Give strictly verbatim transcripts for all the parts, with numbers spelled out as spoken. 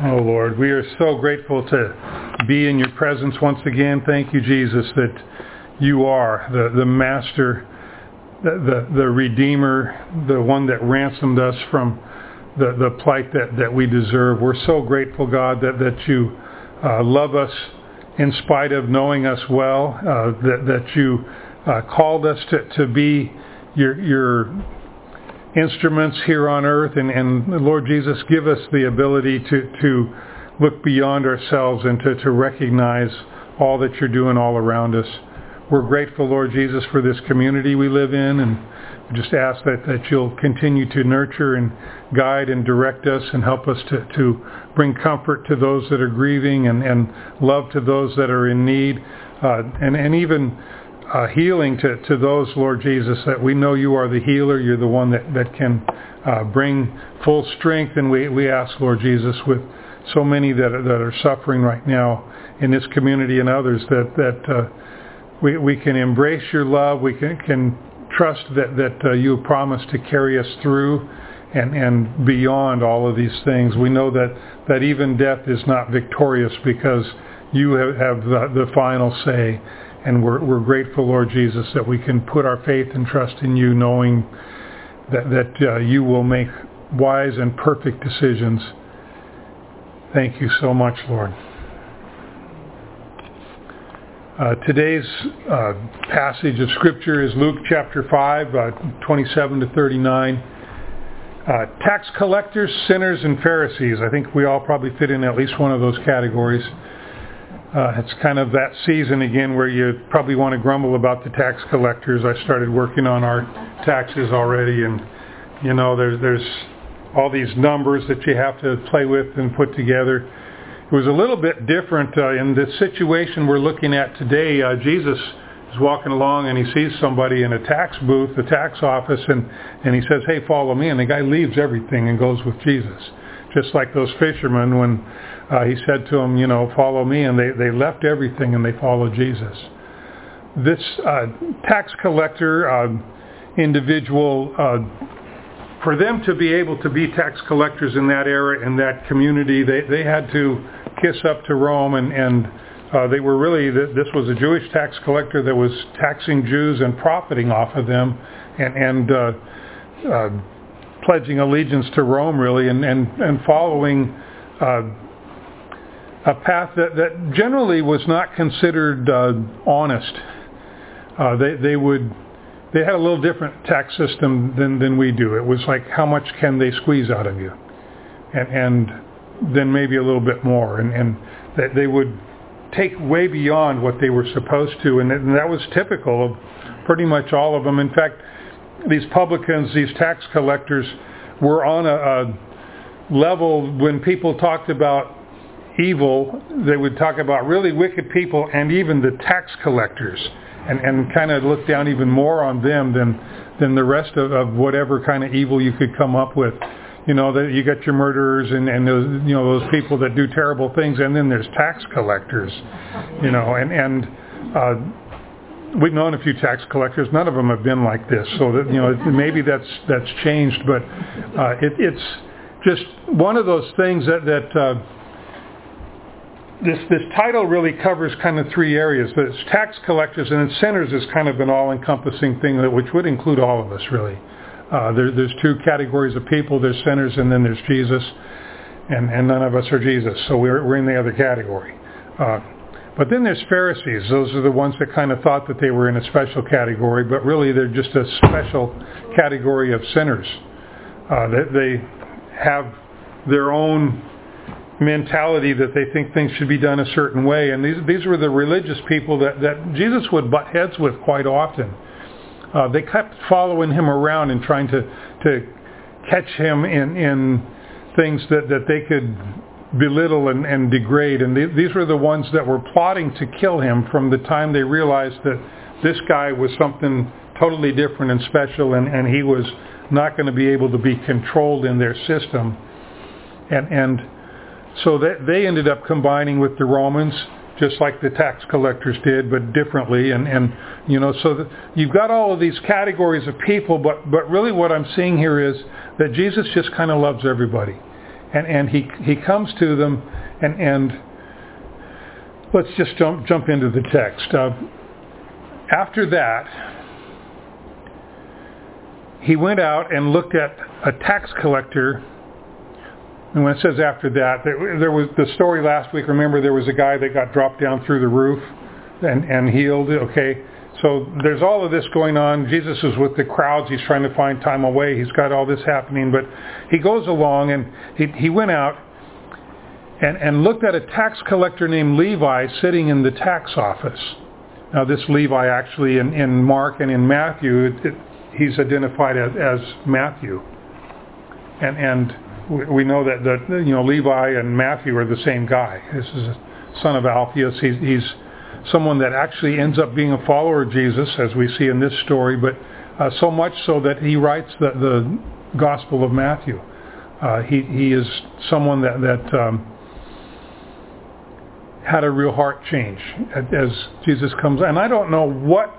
Oh, Lord, we are so grateful to be in your presence once again. Thank you, Jesus, that you are the, the master, the, the, the Redeemer, the one that ransomed us from the, the plight that, that we deserve. We're so grateful, God, that, that you uh, love us in spite of knowing us well, uh, that, that you uh, called us to, to be your your instruments here on earth, and, and Lord Jesus, give us the ability to, to look beyond ourselves and to, to recognize all that you're doing all around us. We're grateful, Lord Jesus, for this community we live in, and we just ask that, that you'll continue to nurture and guide and direct us and help us to, to bring comfort to those that are grieving, and, and love to those that are in need, uh, and, and even Uh, healing to, to those, Lord Jesus, that we know you are the healer. You're the one that, that can uh, bring full strength. And we, we ask, Lord Jesus, with so many that are, that are suffering right now in this community and others, that, that uh, we, we can embrace your love. We can, can trust that, that uh, you have promised to carry us through and, and beyond all of these things. We know that, that even death is not victorious because you have, have the, the final say. And we're, we're grateful, Lord Jesus, that we can put our faith and trust in you, knowing that, that uh, you will make wise and perfect decisions. Thank you so much, Lord. Uh, today's uh, passage of Scripture is Luke chapter five, uh, twenty-seven to thirty-nine. Uh, tax collectors, sinners, and Pharisees. I think we all probably fit in at least one of those categories. Uh, it's kind of that season again where you probably want to grumble about the tax collectors. I started working on our taxes already, and you know, there's there's all these numbers that you have to play with and put together. It was a little bit different uh, in the situation we're looking at today. Uh, Jesus is walking along and he sees somebody in a tax booth, the tax office, and, and he says, "Hey, follow me." And the guy leaves everything and goes with Jesus. Just like those fishermen when Uh, he said to them, you know, "Follow me," and they, they left everything and they followed Jesus. This uh, tax collector uh, individual, uh, for them to be able to be tax collectors in that era, in that community, they, they had to kiss up to Rome, and, and uh, they were really, this was a Jewish tax collector that was taxing Jews and profiting off of them, and, and uh, uh, pledging allegiance to Rome, really, and, and, and following uh, a path that, that generally was not considered uh, honest. Uh, they they would they had a little different tax system than, than we do. It was like, how much can they squeeze out of you, and and then maybe a little bit more, and and that they would take way beyond what they were supposed to, and, and that was typical of pretty much all of them. In fact, these publicans, these tax collectors, were on a, a level when people talked about evil, they would talk about really wicked people and even the tax collectors, and, and kind of look down even more on them than than the rest of, of whatever kind of evil you could come up with. You know, that you got your murderers and, and those, you know, those people that do terrible things, and then there's tax collectors, you know, and, and uh, we've known a few tax collectors. None of them have been like this, so that, you know, maybe that's that's changed, but uh, it, it's just one of those things that, that uh, This this title really covers kind of three areas. But it's tax collectors, and then sinners is kind of an all-encompassing thing, that which would include all of us, really. Uh, there, there's two categories of people. There's sinners, and then there's Jesus, and, and none of us are Jesus, so we're we're in the other category. Uh, but then there's Pharisees. Those are the ones that kind of thought that they were in a special category, but really they're just a special category of sinners. Uh, they, they have their own mentality that they think things should be done a certain way, and these these were the religious people that, that Jesus would butt heads with quite often. Uh, they kept following him around and trying to, to catch him in, in things that, that they could belittle and, and degrade, and they, these were the ones that were plotting to kill him from the time they realized that this guy was something totally different and special, and, and he was not going to be able to be controlled in their system. And and So that they ended up combining with the Romans, just like the tax collectors did, but differently. And, and you know, so that you've got all of these categories of people, but, but really what I'm seeing here is that Jesus just kind of loves everybody. And, and he, he comes to them, and, and let's just jump, jump into the text. Uh, after that, he went out and looked at a tax collector. And when it says after that, there, there was the story last week. Remember, there was a guy that got dropped down through the roof and, and healed. Okay, so there's all of this going on. Jesus is with the crowds. He's trying to find time away. He's got all this happening. But he goes along, and he, he went out and, and looked at a tax collector named Levi sitting in the tax office. Now, this Levi actually in, in Mark and in Matthew, it, it, he's identified as, as Matthew. And and we know that the, you know Levi and Matthew are the same guy. This is a son of Alphaeus. He's, he's someone that actually ends up being a follower of Jesus, as we see in this story, but uh, so much so that he writes the, the Gospel of Matthew. Uh, he he is someone that that um, had a real heart change as Jesus comes. And I don't know what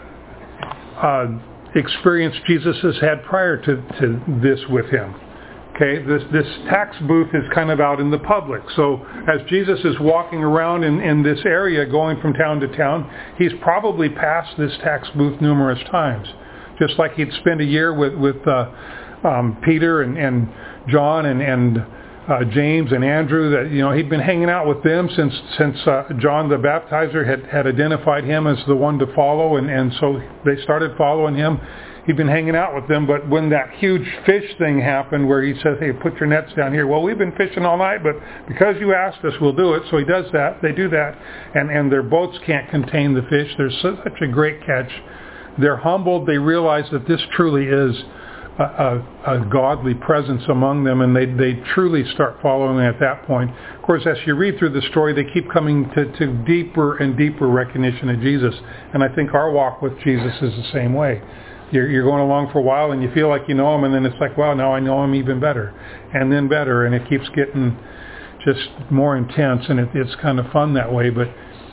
uh, experience Jesus has had prior to, to this with him. Okay, this this tax booth is kind of out in the public. So as Jesus is walking around in, in this area, going from town to town, he's probably passed this tax booth numerous times. Just like he'd spend a year with, with uh, um, Peter and, and John and, and uh, James and Andrew, that you know he'd been hanging out with them since since uh, John the Baptizer had, had identified him as the one to follow, and, and so they started following him. He'd been hanging out with them, but when that huge fish thing happened where he says, hey, put your nets down here. Well, we've been fishing all night, but because you asked us, we'll do it. So he does that. They do that. And, and their boats can't contain the fish. There's such a great catch. They're humbled. They realize that this truly is a, a, a godly presence among them, and they, they truly start following at that point. Of course, as you read through the story, they keep coming to, to deeper and deeper recognition of Jesus. And I think our walk with Jesus is the same way. You're, you're going along for a while and you feel like you know him, and then it's like, wow, now I know him even better, and then better, and it keeps getting just more intense, and it, it's kind of fun that way. But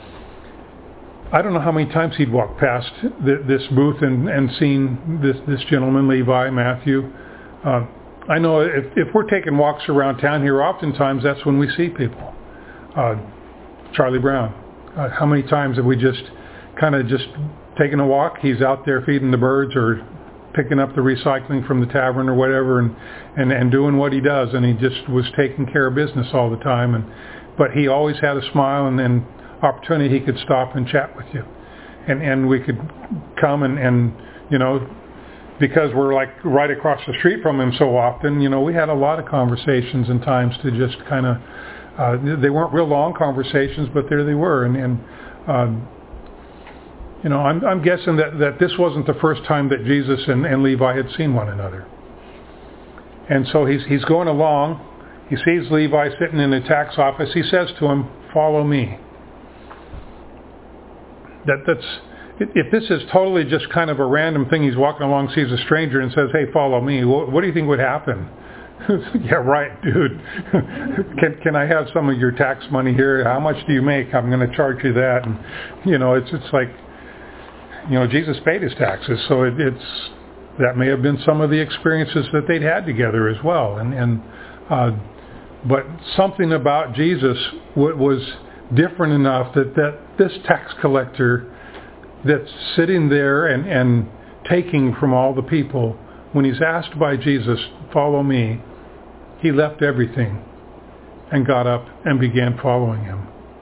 I don't know how many times he'd walked past th- this booth and, and seen this, this gentleman, Levi, Matthew. Uh, I know if, if we're taking walks around town here, oftentimes that's when we see people. Uh, Charlie Brown. Uh, how many times have we just kind of just taking a walk? He's out there feeding the birds or picking up the recycling from the tavern or whatever, and, and, and doing what he does, and he just was taking care of business all the time. And but he always had a smile, and then opportunity he could stop and chat with you, and and we could come and, and you know because we're like right across the street from him so often, you know we had a lot of conversations and times to just kind of uh, they weren't real long conversations, but there they were. And, and uh, You know, I'm, I'm guessing that, that this wasn't the first time that Jesus and, and Levi had seen one another. And so he's he's going along. He sees Levi sitting in the tax office. He says to him, "Follow me." That that's if this is totally just kind of a random thing, he's walking along, sees a stranger, and says, "Hey, follow me." What, what do you think would happen? Yeah, right, dude. can can I have some of your tax money here? How much do you make? I'm going to charge you that. And you know, it's it's like. You know, Jesus paid his taxes, so it, it's that may have been some of the experiences that they'd had together as well. And, and uh, but something about Jesus w- was different enough that, that this tax collector that's sitting there and, and taking from all the people, when he's asked by Jesus, "Follow me," he left everything and got up and began following him.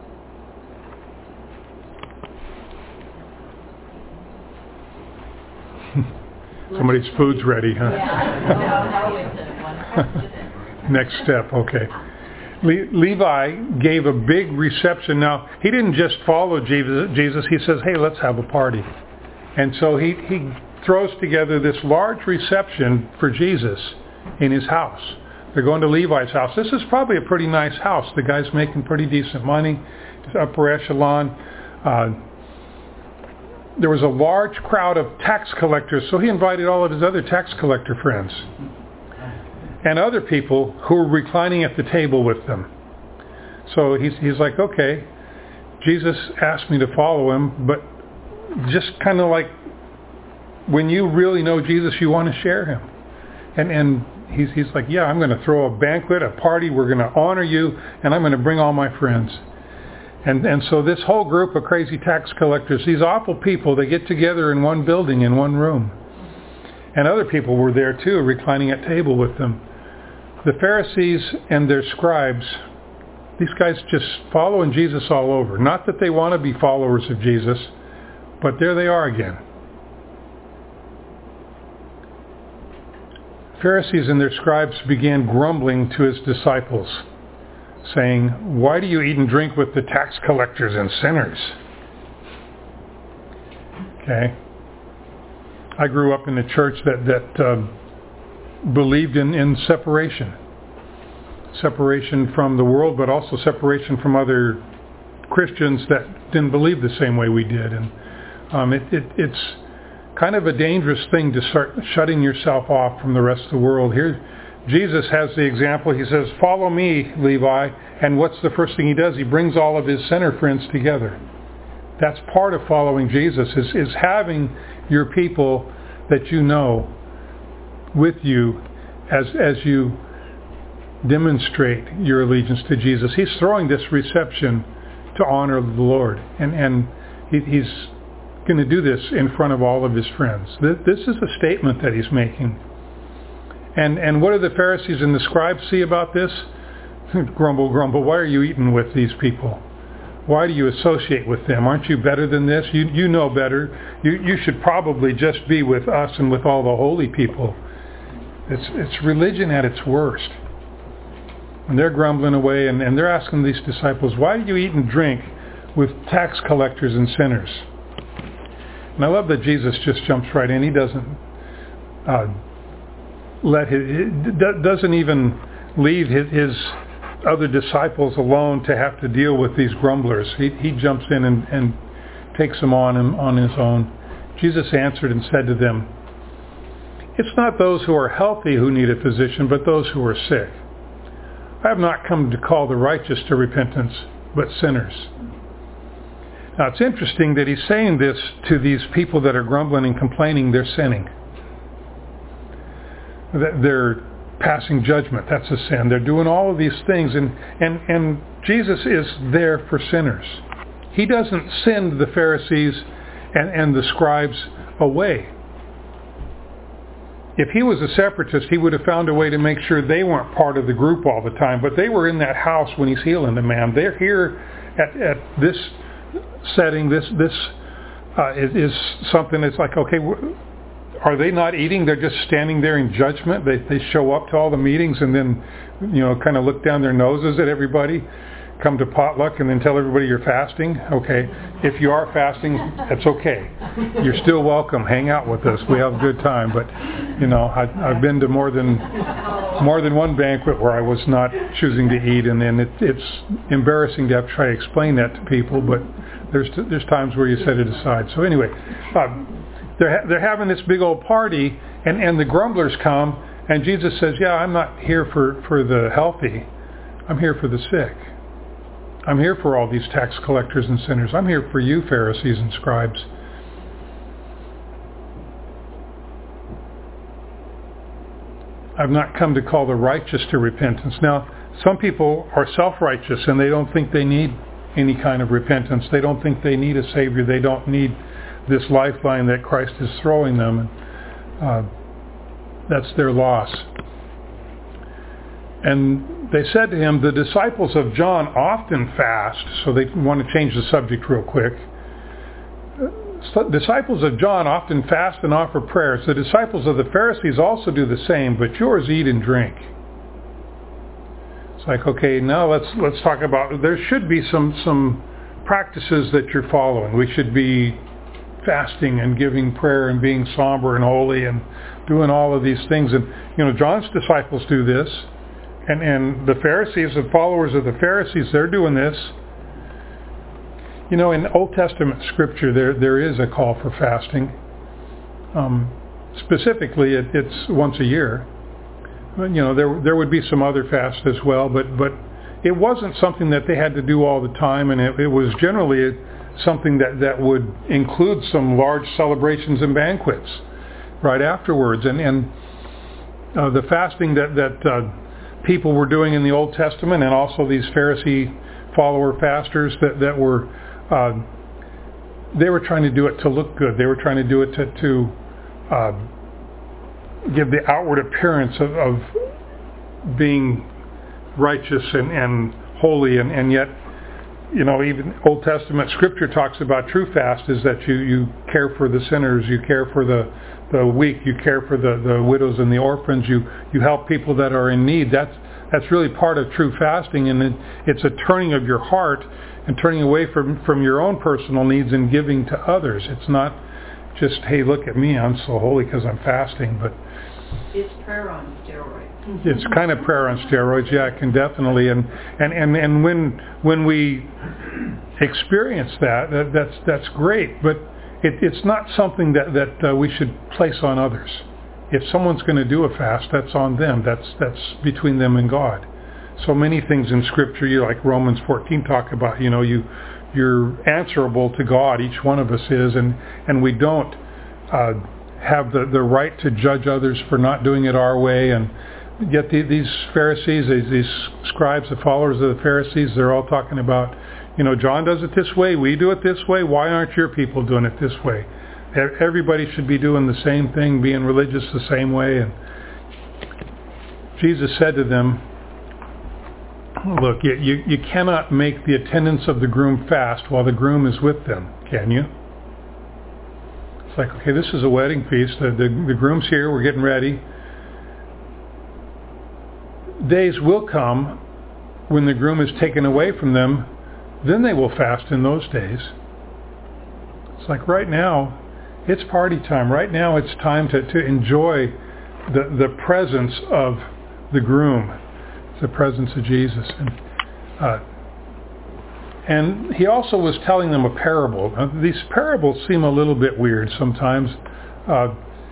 Somebody's food's ready, huh? Next step, okay. Le- Levi gave a big reception. Now, he didn't just follow Jesus. He says, "Hey, let's have a party." And so he, he throws together this large reception for Jesus in his house. They're going to Levi's house. This is probably a pretty nice house. The guy's making pretty decent money. It's upper echelon. Uh, There was a large crowd of tax collectors, so he invited all of his other tax collector friends and other people who were reclining at the table with them. So he's, he's like, okay, Jesus asked me to follow him, but just kind of like when you really know Jesus, you want to share him. And, and He's, he's like, yeah, I'm going to throw a banquet, a party. We're going to honor you, and I'm going to bring all my friends. And and so this whole group of crazy tax collectors, these awful people, they get together in one building, in one room. And other people were there too, reclining at table with them. The Pharisees and their scribes, these guys just following Jesus all over. Not that they want to be followers of Jesus, but there they are again. Pharisees and their scribes began grumbling to his disciples, saying, "Why do you eat and drink with the tax collectors and sinners?" Okay. I grew up in a church that, that uh, believed in, in separation. Separation from the world, but also separation from other Christians that didn't believe the same way we did. And um, it, it, it's kind of a dangerous thing to start shutting yourself off from the rest of the world. Here, Jesus has the example. He says, "Follow me, Levi." And what's the first thing he does? He brings all of his sinner friends together. That's part of following Jesus, is, is having your people that you know with you as as you demonstrate your allegiance to Jesus. He's throwing this reception to honor the Lord. And, and he, he's going to do this in front of all of his friends. This, this is a statement that he's making. And and what do the Pharisees and the scribes see about this? Grumble, grumble. Why are you eating with these people? Why do you associate with them? Aren't you better than this? You you know better. You you should probably just be with us and with all the holy people. It's it's religion at its worst. And they're grumbling away, and, and they're asking these disciples, "Why do you eat and drink with tax collectors and sinners?" And I love that Jesus just jumps right in. He doesn't uh, let his, doesn't even leave his, his other disciples alone to have to deal with these grumblers. He, he jumps in and, and takes them on him on his own. Jesus answered and said to them, "It's not those who are healthy who need a physician, but those who are sick. I have not come to call the righteous to repentance, but sinners." Now it's interesting that he's saying this to these people that are grumbling and complaining. They're sinning. They're passing judgment. That's a sin. They're doing all of these things, and, and, and Jesus is there for sinners. He doesn't send the Pharisees and, and the scribes away. If he was a separatist, he would have found a way to make sure they weren't part of the group all the time. But they were in that house when he's healing the man. They're here at, at this setting. This this uh, is, is something that's like, okay, are they not eating? They're just standing there in judgment. They they show up to all the meetings and then, you know, kind of look down their noses at everybody. Come to potluck and then tell everybody you're fasting. Okay, if you are fasting, that's okay. You're still welcome. Hang out with us. We have a good time. But you know, I, I've been to more than more than one banquet where I was not choosing to eat, and then it, it's embarrassing to have to try to explain that to people. But there's there's times where you set it aside. So anyway, uh, they're ha- they're having this big old party, and, and the grumblers come, and Jesus says, "Yeah, I'm not here for, for the healthy. I'm here for the sick. I'm here for all these tax collectors and sinners. I'm here for you, Pharisees and scribes." I've not come to call the righteous to repentance. Now, some people are self-righteous and they don't think they need any kind of repentance. They don't think they need a Savior. They don't need this lifeline that Christ is throwing them. Uh, that's their loss. And they said to him, "The disciples of John often fast," so they want to change the subject real quick. "Disciples of John often fast and offer prayers. The disciples of the Pharisees also do the same, but yours eat and drink." It's like, okay, now let's let's talk about, there should be some, some practices that you're following. We should be fasting and giving prayer and being somber and holy and doing all of these things. And, you know, John's disciples do this. And, and the Pharisees, the followers of the Pharisees, they're doing this. You know, in Old Testament scripture, there there is a call for fasting. Um, specifically, it, it's once a year. You know, there there would be some other fasts as well, but, but it wasn't something that they had to do all the time, and it, it was generally something that, that would include some large celebrations and banquets right afterwards. And, and uh, the fasting that, that uh, people were doing in the Old Testament, and also these Pharisee follower fasters that, that were, uh, they were trying to do it to look good. They were trying to do it to, to uh, give the outward appearance of, of being righteous and, and holy, and, and yet, you know, even Old Testament scripture talks about true fast is that you, you care for the sinners, you care for the, the weak, you care for the, the widows and the orphans, you, you help people that are in need. That's that's really part of true fasting, and it, it's a turning of your heart and turning away from, from your own personal needs and giving to others. It's not just, hey, look at me, I'm so holy because I'm fasting, but it's prayer on steroids. It's kind of prayer on steroids, yeah, it can definitely. And and, and, and when when we experience that, that that's that's great. But it, it's not something that that uh, we should place on others. If someone's going to do a fast, that's on them. That's that's between them and God. So many things in Scripture, you like Romans fourteen talk about. You know, you you're answerable to God. Each one of us is, and and we don't uh, have the the right to judge others for not doing it our way. And yet the, these Pharisees, these, these scribes, the followers of the Pharisees, they're all talking about, you know, John does it this way, we do it this way, why aren't your people doing it this way? Everybody should be doing the same thing, being religious the same way. And Jesus said to them, look, you, you, you cannot make the attendants of the groom fast while the groom is with them, can you? It's like, okay, this is a wedding feast, the, the, the groom's here, we're getting ready. Days will come when the groom is taken away from them, then they will fast in those days. It's like right now, it's party time. Right now it's time to, to enjoy the, the presence of the groom. It's the presence of Jesus. And, uh, and he also was telling them a parable. Now, these parables seem a little bit weird sometimes. Uh,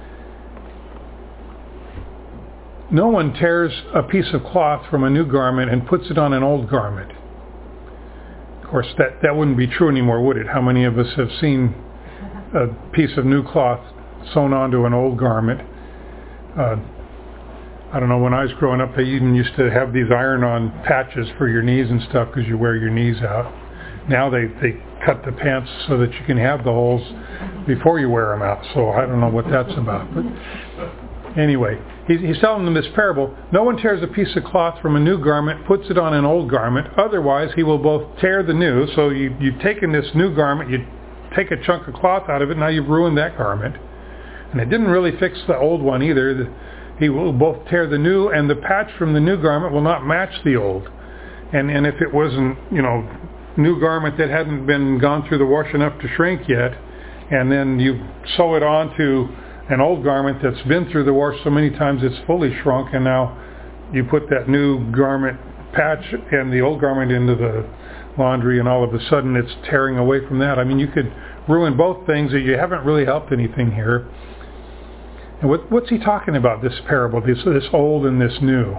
No one tears a piece of cloth from a new garment and puts it on an old garment. Of course, that, that wouldn't be true anymore, would it? How many of us have seen a piece of new cloth sewn onto an old garment? Uh, I don't know, when I was growing up, they even used to have these iron-on patches for your knees and stuff because you wear your knees out. Now they, they cut the pants so that you can have the holes before you wear them out. So I don't know what that's about. But anyway, he's, he's telling them this parable. No one tears a piece of cloth from a new garment, puts it on an old garment. Otherwise, he will both tear the new. So you, you've taken this new garment, you take a chunk of cloth out of it, now you've ruined that garment. And it didn't really fix the old one either. The, he will both tear the new, and the patch from the new garment will not match the old. And and if it wasn't, you know, new garment that hadn't been gone through the wash enough to shrink yet, and then you sew it onto an old garment that's been through the wash so many times it's fully shrunk, and now you put that new garment patch and the old garment into the laundry, and all of a sudden it's tearing away from that. I mean, you could ruin both things, and you haven't really helped anything here. And what, what's he talking about, this parable, this, this old and this new?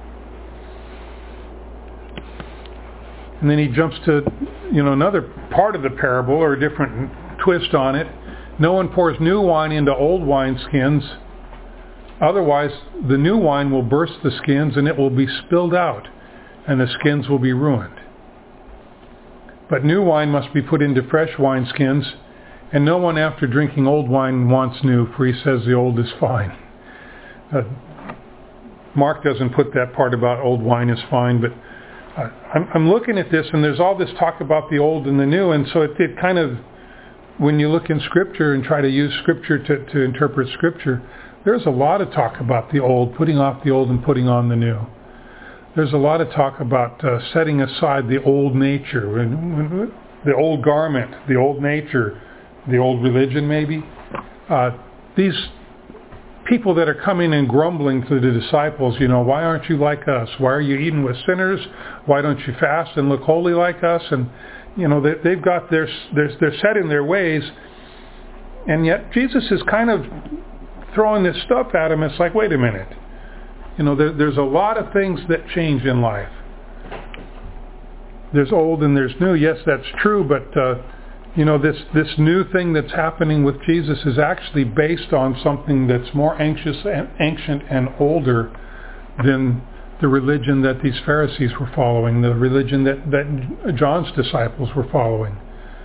And then he jumps to, you know, another part of the parable, or a different twist on it. No one pours new wine into old wineskins. Otherwise, the new wine will burst the skins, and it will be spilled out, and the skins will be ruined. But new wine must be put into fresh wineskins, and no one after drinking old wine wants new, for he says the old is fine. Uh, Mark doesn't put that part about old wine is fine, but uh, I'm, I'm looking at this, and there's all this talk about the old and the new, and so it, it kind of, when you look in Scripture and try to use Scripture to, to interpret Scripture, there's a lot of talk about the old, putting off the old and putting on the new. There's a lot of talk about uh, setting aside the old nature, the old garment, the old nature, the old religion maybe. Uh, these people that are coming and grumbling to the disciples, you know, why aren't you like us? Why are you eating with sinners? Why don't you fast and look holy like us? And, you know, they, they've got their, they're, they're set in their ways. And yet Jesus is kind of throwing this stuff at them. It's like, wait a minute. You know, there, there's a lot of things that change in life. There's old and there's new. Yes, that's true, but uh, you know, this, this new thing that's happening with Jesus is actually based on something that's more anxious and ancient and older than the religion that these Pharisees were following, the religion that, that John's disciples were following.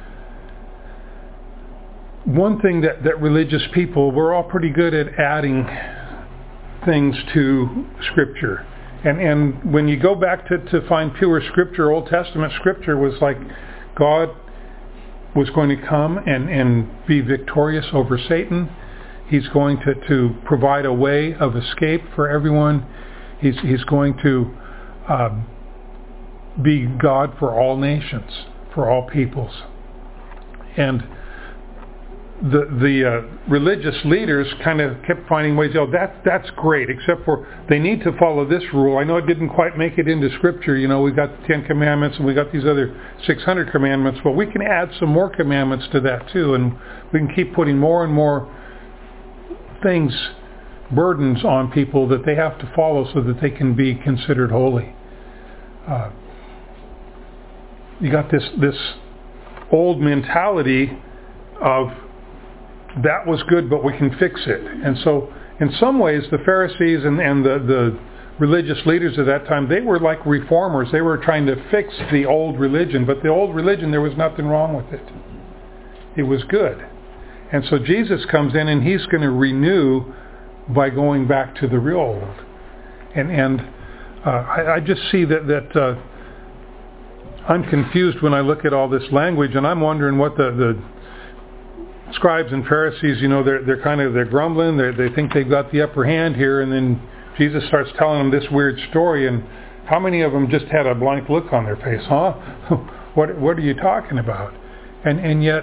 One thing that, that religious people, we're all pretty good at adding things to Scripture. And and when you go back to, to find pure Scripture, Old Testament Scripture was like God was going to come and, and be victorious over Satan. He's going to, to provide a way of escape for everyone. He's, he's going to uh, be God for all nations, for all peoples. And the the uh, religious leaders kind of kept finding ways, oh, that, that's great, except for they need to follow this rule. I know it didn't quite make it into Scripture. You know, we got the Ten Commandments and we got these other six hundred commandments, but we can add some more commandments to that too, and we can keep putting more and more things, burdens on people that they have to follow so that they can be considered holy. Uh, you got this this old mentality of that was good, but we can fix it. And so in some ways the Pharisees and, and the, the religious leaders at that time, they were like reformers. They were trying to fix the old religion, but the old religion, there was nothing wrong with it. It was good. And so Jesus comes in and he's going to renew by going back to the real old. And and uh, I, I just see that, that uh, I'm confused when I look at all this language, and I'm wondering what the, the scribes and Pharisees, you know, they're they're kind of they're grumbling. They they think they've got the upper hand here, and then Jesus starts telling them this weird story. And how many of them just had a blank look on their face? Huh? what what are you talking about? And and yet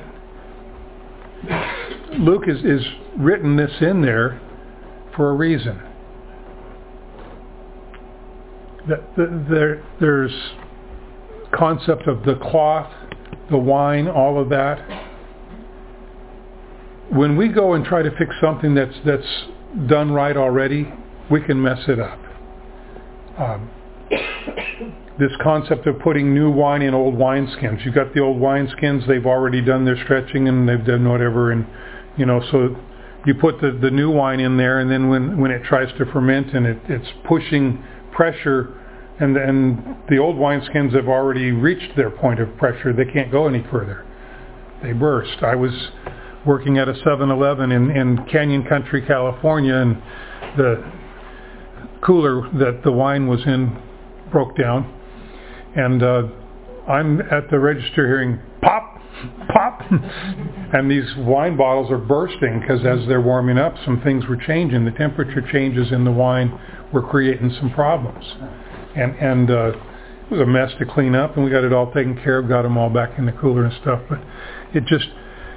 Luke is is written this in there for a reason. That the, there there's concept of the cloth, the wine, all of that. When we go and try to fix something that's that's done right already, we can mess it up. Um, this concept of putting new wine in old wineskins. You've got the old wineskins, they've already done their stretching and they've done whatever, and you know, so you put the, the new wine in there, and then when, when it tries to ferment and it, it's pushing pressure, and then the old wineskins have already reached their point of pressure, they can't go any further. They burst. I was working at a seven eleven in, in Canyon Country, California, and the cooler that the wine was in broke down. And uh, I'm at the register hearing pop, pop, and these wine bottles are bursting because as they're warming up, some things were changing. The temperature changes in the wine were creating some problems. And, and uh, it was a mess to clean up, and we got it all taken care of, got them all back in the cooler and stuff. But it just...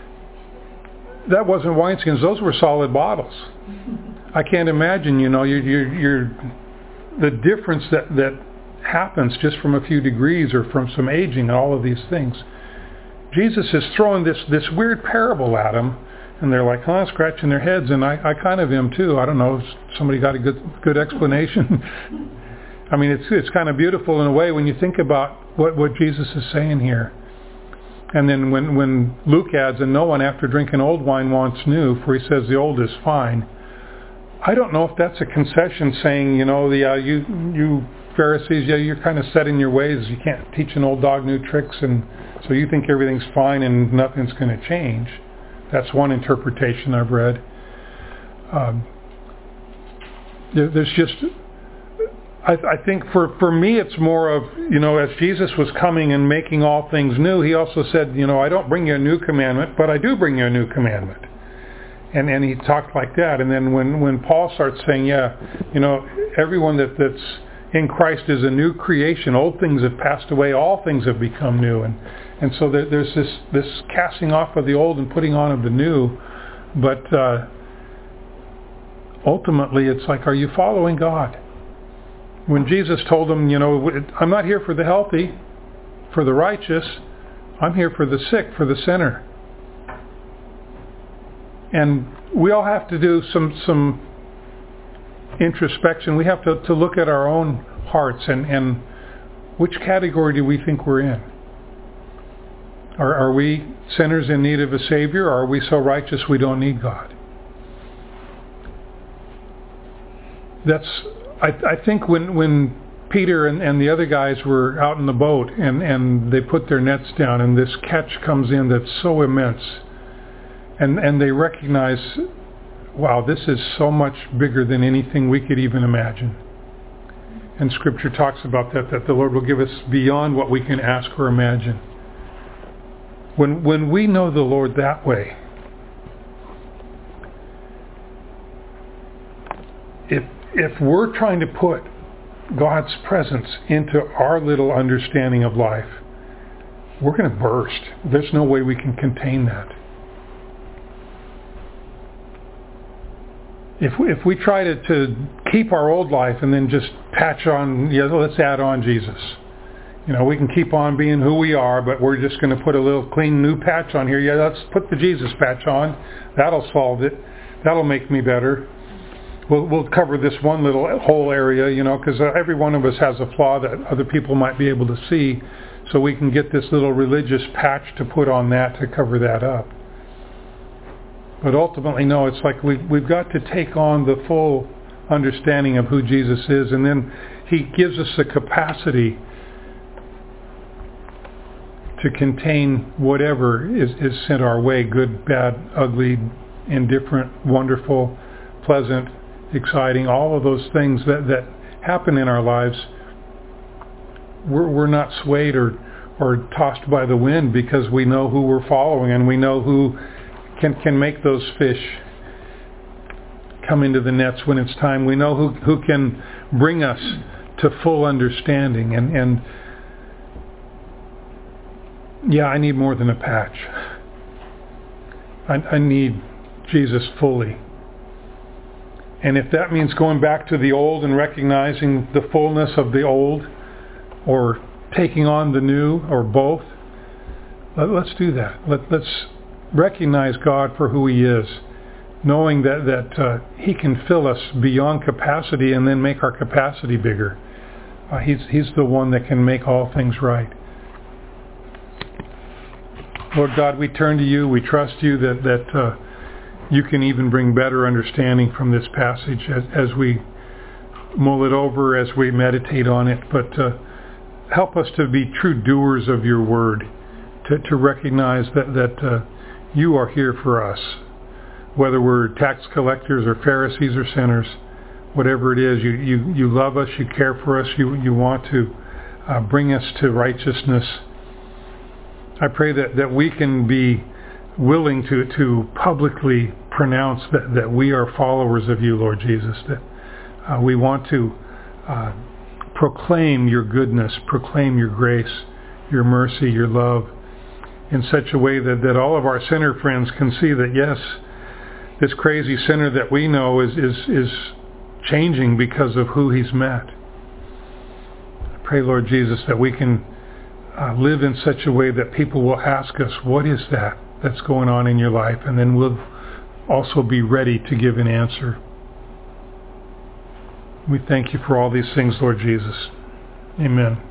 that wasn't wineskins; those were solid bottles. I can't imagine, you know, you're, you're, you're the difference that, that happens just from a few degrees or from some aging and all of these things. Jesus is throwing this, this weird parable at them, and they're like, huh, scratching their heads, and I, I kind of am too. I don't know, somebody got a good good explanation? I mean, it's it's kind of beautiful in a way when you think about what, what Jesus is saying here. And then when, when Luke adds, and no one after drinking old wine wants new, for he says the old is fine. I don't know if that's a concession saying, you know, the uh, you you Pharisees, yeah, you're kind of set in your ways. You can't teach an old dog new tricks, and so you think everything's fine and nothing's going to change. That's one interpretation I've read. Um, there, there's just... I, I think for, for me it's more of, you know, as Jesus was coming and making all things new, he also said, you know, I don't bring you a new commandment, but I do bring you a new commandment. And and he talked like that. And then when, when Paul starts saying, yeah, you know, everyone that, that's in Christ is a new creation. Old things have passed away. All things have become new. And and so there, there's this, this casting off of the old and putting on of the new. But uh, ultimately it's like, are you following God? When Jesus told them, you know, I'm not here for the healthy, for the righteous. I'm here for the sick, for the sinner. And we all have to do some some introspection. We have to, to look at our own hearts and, and which category do we think we're in? Are, are we sinners in need of a Savior, or are we so righteous we don't need God? That's, I, I think when, when Peter and, and the other guys were out in the boat and, and they put their nets down and this catch comes in that's so immense, and, and they recognize, wow, this is so much bigger than anything we could even imagine. And Scripture talks about that, that the Lord will give us beyond what we can ask or imagine. When, when we know the Lord that way, if, if we're trying to put God's presence into our little understanding of life, we're going to burst. There's no way we can contain that. If we, if we try to, to keep our old life and then just patch on, yeah, let's add on Jesus. You know, we can keep on being who we are, but we're just going to put a little clean new patch on here. Yeah, let's put the Jesus patch on. That'll solve it. That'll make me better. We'll, we'll cover this one little whole area, you know, because every one of us has a flaw that other people might be able to see, so we can get this little religious patch to put on that to cover that up. But ultimately, no, it's like we've, we've got to take on the full understanding of who Jesus is, and then He gives us the capacity to contain whatever is, is sent our way, good, bad, ugly, indifferent, wonderful, pleasant, exciting, all of those things that, that happen in our lives. We're, we're not swayed or, or tossed by the wind because we know who we're following, and we know who can can make those fish come into the nets when it's time. We know who who can bring us to full understanding. And, and yeah, I need more than a patch. I, I need Jesus fully. And if that means going back to the old and recognizing the fullness of the old, or taking on the new, or both, let, let's do that. Let, let's recognize God for who He is, knowing that, that uh, He can fill us beyond capacity and then make our capacity bigger. Uh, he's, he's the one that can make all things right. Lord God, we turn to You. We trust You that, that uh, You can even bring better understanding from this passage as, as we mull it over, as we meditate on it. But uh, help us to be true doers of Your word, to, to recognize that, that uh, You are here for us, whether we're tax collectors or Pharisees or sinners, whatever it is. You, you, you love us, You care for us, you, you want to uh, bring us to righteousness. I pray that, that we can be willing to, to publicly pronounce that, that we are followers of You, Lord Jesus, that uh, we want to uh, proclaim Your goodness, proclaim Your grace, Your mercy, Your love, in such a way that, that all of our sinner friends can see that, yes, this crazy sinner that we know is, is, is changing because of who he's met. I pray, Lord Jesus, that we can uh, live in such a way that people will ask us, what is that that's going on in your life? And then we'll also be ready to give an answer. We thank You for all these things, Lord Jesus. Amen.